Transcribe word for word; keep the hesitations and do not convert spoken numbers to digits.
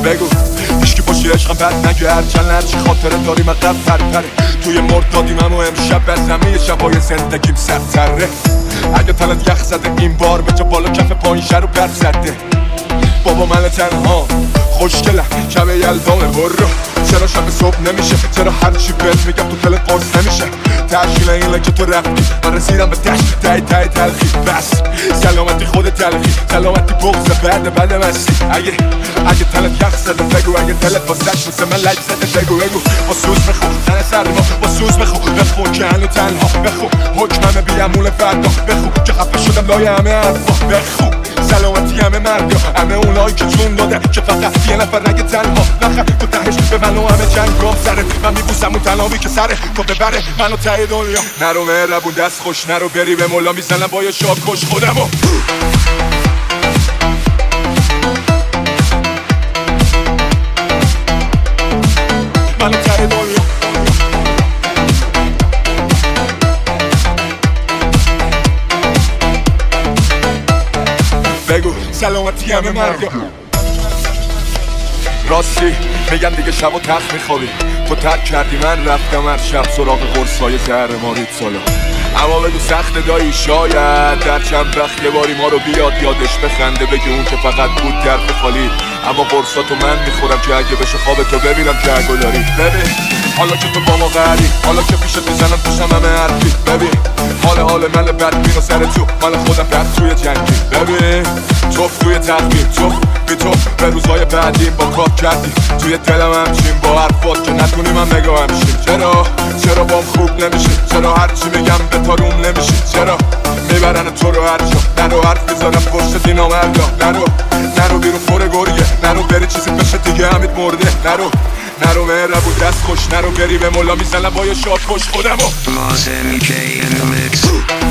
بگو هیچکی پشتی عشقم بد نگرد چند هرچی خاطره داریم اقرب پر پره توی مرد دادیم اما امشب بزمه شبای زندگیم سرتره اگه تلت یخ زده این بار به جا بالا کف پایین شر و پر زده بابا من تنها خوشگلم شب یلدانه برو چرا شب صبح نمیشه چرا هرچی بهت میگم تو دلت قرص نمیشه تشکیل اینه که تو رفتی من رسیدم به تشت تای تای تلخی بس سلامتی خود تلخی سلامتی بغض بعد بعد مستی اگه اگه تلت یخ زده بگو اگه دلت واسش مثل من لک زده بگو بگو با سوز بخو تن سرما با سوز بخو بخو که هنو تنها بخو حکمم بیامول فردا بخو که خفه شدم لای همه حرفا بخو سلامتی همه مرگا همه اونایی که جون دادن که فقط یه نفر نگه تنها نخر تو تهش به من و همه جنگام سره من میبوسم اون تنهایی که سره تو ببره منو ته دنیا نرو مهربون دست خوش نرو بری به مولا میزنم با یه شاب کش خودمو منو ته دنیا بگو سلامتی همه مرگا راستی میگن دیگه شب و تخت میخوابی تو ترک کردی من رفتم هر شب سراغ قرصای زهر مارید سالا اما بگو سخت دایی شاید در چند وقت یه باری ما رو بیاد یادش بخنده بگی اون که فقط بود درد خالی اما قرصاتو من میخورم که اگه بشه خواب تو ببینم که اگه داری ببین حالا که تو با ما قهری حالا که پیشت میزنم توشم همه حرفی ببین حال حال من بدبین و سر تو مال خودم رد توی جنگی ببین توف توی تقویم توف بی تو به روزای بعدیم با کار کردی توی دلم همچین با حرفات که نتونی من نگاه همشیم چرا چرا بام خوب نمیشه چرا هرچی میگم به تاروم نمیشه چرا میبرن تو رو هر جا نرو حرف بزنم پشت دینا مردا نرو نرو بیرون فور گریه نرو بری چیزی بشه دیگه همید مرده نرو نرو مهربون دست خوش نرو بری به مولا میزنم با یه شاد خوش خودمو Lost M K in the mix